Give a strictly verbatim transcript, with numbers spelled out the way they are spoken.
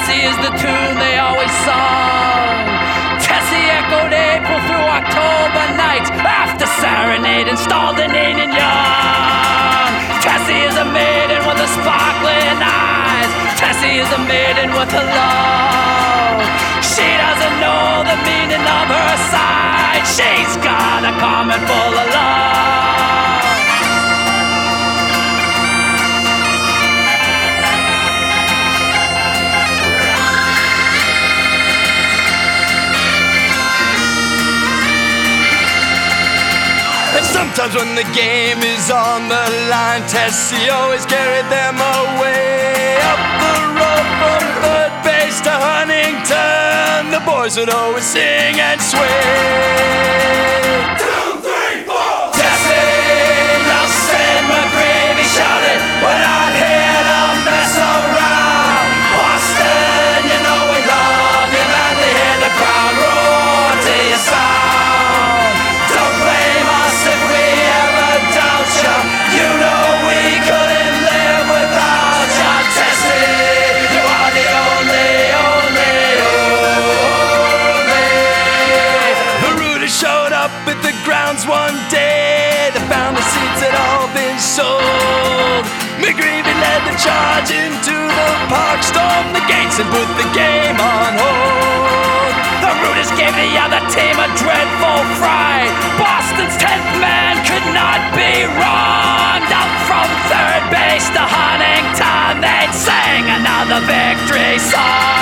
Tessie is the tune they always sung. Tessie echoed April through October nights after serenade installed in Nene Young. Tessie is a maiden with a sparkling eyes. Tessie is a maiden with a love. She doesn't know the meaning of her side. She's got a comet full of love. And sometimes when the game is on the line, Tessie always carried them away. Up the road from third base to Huntington, the boys would always sing and sway. Two, three, four. Tessie, Nelson, McGreevy shouted, we're not here to mess around. Boston, you know we love you madly. Hear the crowd roar to your sound. Don't blame us if we ever doubt you. You know we couldn't live without you. Tessie, you are the only, only, only. The Rooters showed up at the grounds one day. They found the seats had all been sold. McGreevy led the charge into the park, stormed the gates and put the game on hold. The Rooters gave the other team a dreadful fright. Boston's tenth man could not be wronged. Up from third base to Huntington, they'd sing another victory song.